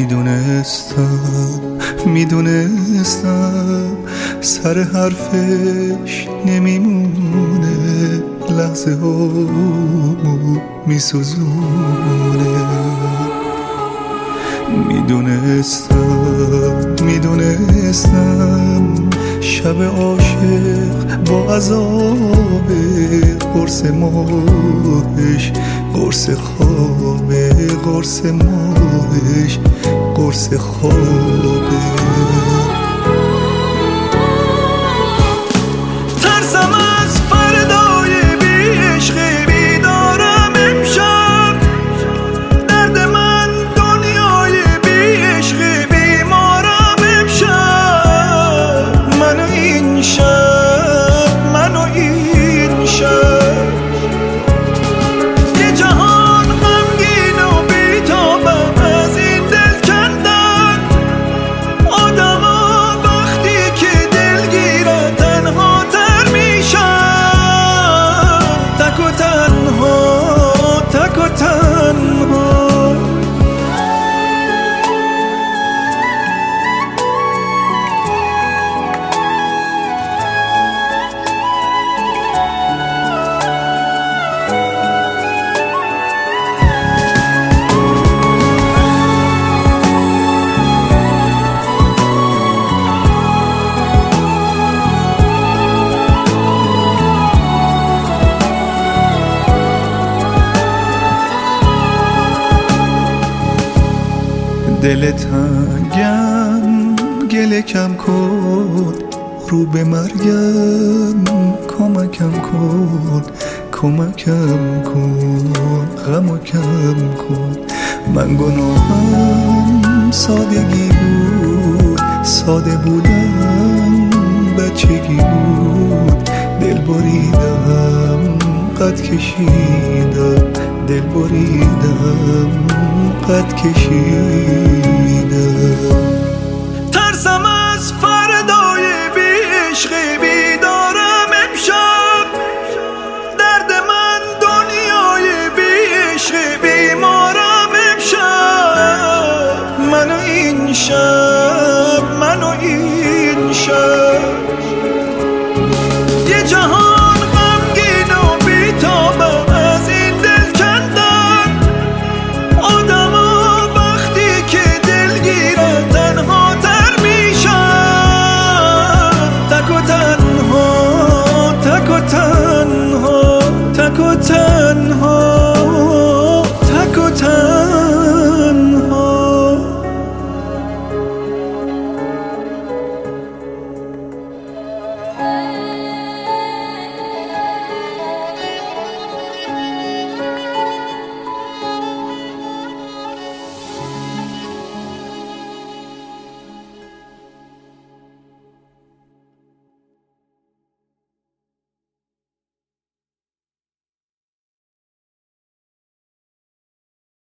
میدونستم سر حرفش نمیمونه، لحظه ها میسوزونه. میدونستم شب عاشق با عذاب، قرص ماهش قرص خوابه، قرص ماهش قرص خوابه. ترسم از فردای بی عشق بیدارم امشب، درد من دنیای بی عشق بیمارم امشب. منو این شب یه جهان غمگین و بی‌تابم از این دل کندن. آدما وقتی که دلگیرن تنها تر میشن، تک و تنها، تک و تنها. دل تنگم گله کم کن، رو به مرگم کمکم کن، کمکم کن، غمو کم کن. من گناهم سادگی بود، ساده بودم بچگی بود. دل بریدم قد کشیدم، دل بریدم قد کشیدم. ترسم از فردای بی عشق بیدارم امشب، درد من دنیای بی عشق بیمارم امشب. منو این شب یه جهان غمگین و بی‌تابم از این دل کندن. آدما وقتی که دلگیرن تنها تر میشن، تک و تنها، تک و تنها، تک و تنها.